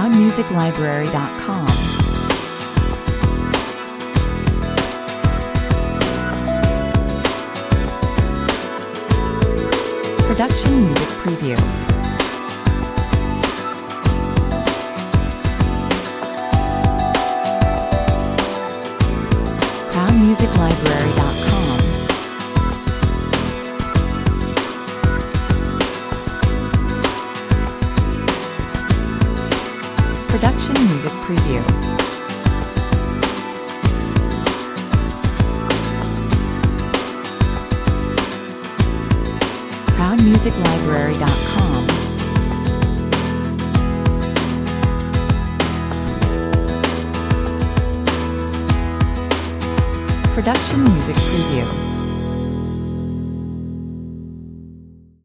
ProudMusicLibrary.com. Production Music Preview. ProudMusicLibrary.com. Production Music Preview. ProudMusicLibrary.com. Production Music Preview.